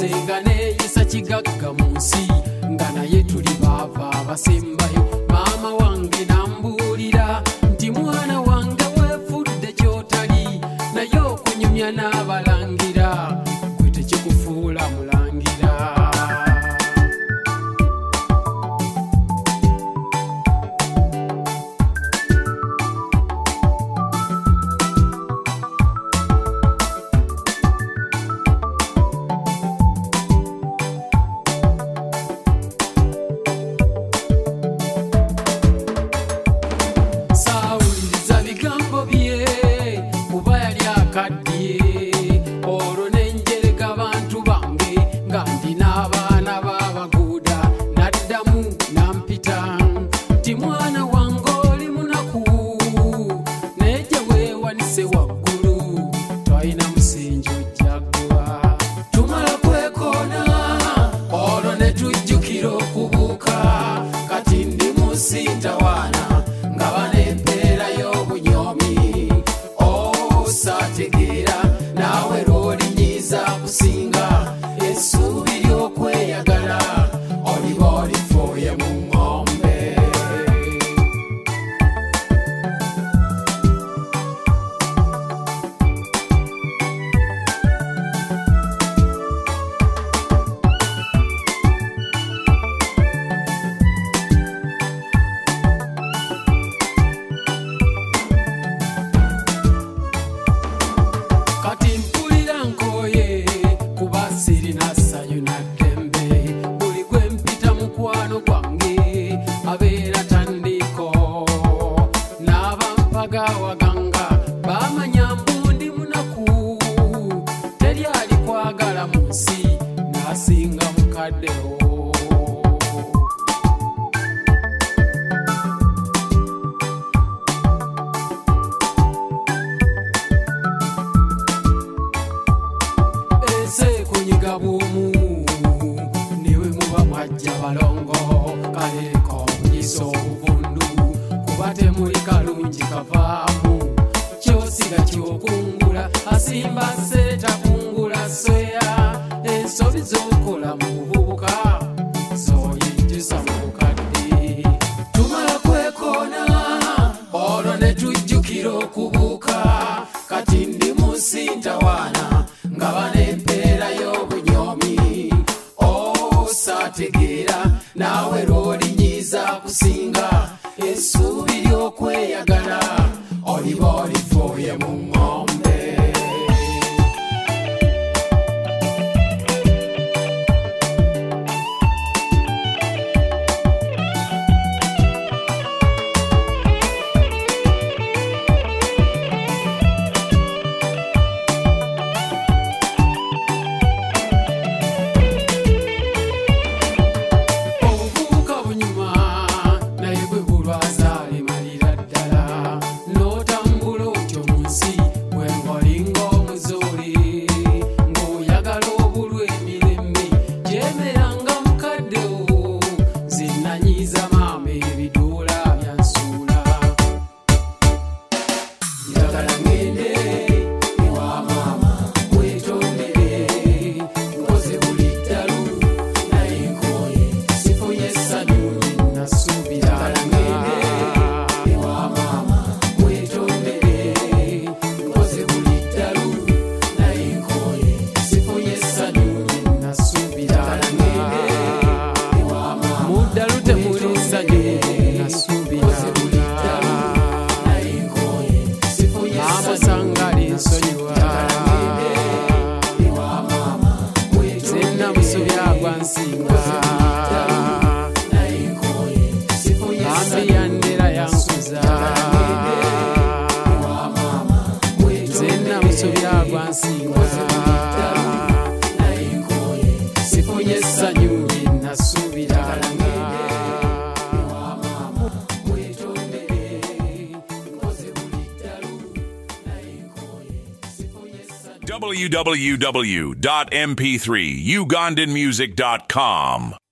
nzenga neeyisa kigagga mu nsi nga naye tuli baava abasembayo. Maama wange nambuulira nti mwana wange weefudde kyotali, naye okunyumya n'abalangira gwe tekikufuula mulangira. Saawuliriza bigambo bye kuba yali akaddiye, olwo ne njereka bantu bange nga ndina abaana b'abaguuda. Naddamu nampita nti mwana wange oli munaku, naye gye weewanise waggulu twalina musingi ojjaggwa. Tumala kwekoona olwo ne tujjukira okubuuka, kati ndi mu nsintawaana nga banempeera y'obunyomi. Saategeera naawe lw'olinyiiza kusinga, essuubi ly'okweyagala oliba olifuuye mu ng'ombe. Kati mpulira nkooye kuba sirina ssanyu na ddembe. Buli gwe mpita mukwano gwange abeera tandiko, n'abampaga waganga baamanya mbu ndi munaku. Teri ali kwagala mu nsi n'asinga mukaddewo. Ese kunyiga bw'omu niwe muba mwajja balongo, kaleeko munyisa obuvundu kuba temuli kalungi kavaamu. Kyosiga kyokungula asimba seeta kungula sweya, ensobi z'okola mu buvubuka z'oyingiza mu bukadde. Tumala kwekoona olwo ne tujjukira okubuuka, kati ndi mu nsintawaana nga banempeera y'obunyomi. Saategeera naawe lw'olinyiiza kusinga, essuubi ly'okweyagala oliba olifuuye mu ng'ombe. Obuvubuka bunyuma naye bwe bulwaza limalira ddala, n'otambula otyo mu nsi bwe ng'olinga omuzoole, ng'oyagala obulwa emirembe gyemeranga mukaddewo. Zinnanyiiza maama ebiduula byansuula, njagala ngende ewa maama weetondere, nkoze buli ddalu naye nkooye sifunye ssanyu lye nasuubira. Njagala ngende ewa maama weetondere, nkoze buli ddalu naye nkooye sifunye ssanyu lye nasuubira. Njagala ngende ewa maama mu ddalu temuli ssanyu lye nasuubira. Nkoze buli ddalu naye nkooye sifunye ssanyu. Maama sangala ensonyiwa, ewa maama weetondere, ze namusobya gwansinga. Naye nkooye sifunye ssanyu. Bambi yandera yankuza, ewa maama weetondere, ze namusobya gwansinga. Naye nkooye sifunye ssanyu lye nasuubira. Ewa maama weetondere, nkoze buli ddalu naye nkooye sifunye ssanyu. www.mp3ugandanmusic.com